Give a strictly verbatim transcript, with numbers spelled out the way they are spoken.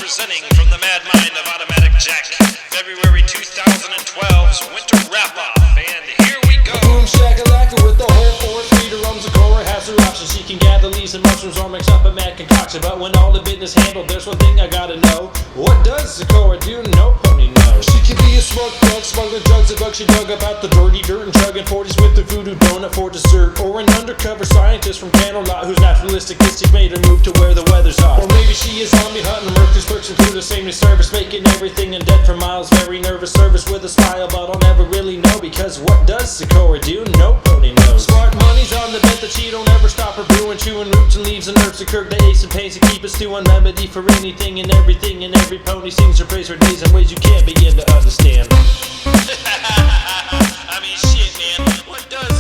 Representing from the mad mind of Automatic Jack, February two thousand twelve's Winter Wrap-Off, and here we go! Boom shakalaka with the whole force. Rita roams the Cora has her options. She can gather leaves and mushrooms or mix up a mad concoction. But when all the business handled, there's one thing I gotta know. What does Zecora do? No pony knows. She can be a smart drug, smuggling drugs, a bug she dug about the dirty dirt and chugging forties with the voodoo donut for dessert. Or an undercover scientist from Camelot whose naturalistic instincts made her move to where the weather's hot. Or maybe she is zombie hunting, Mercury's perks through the same service, making everything undead for miles. Very nervous service with a smile, but I'll never really know, because what does Zecora do? No pony knows. Smart money's on the bet that she don't ever stop her brewing, chewing roots and leaves and herbs to curb the aches and pains and keep us to one remedy for anything and everything. And every pony sings her praise for days in ways you can't begin to understand. I mean, shit, man. What does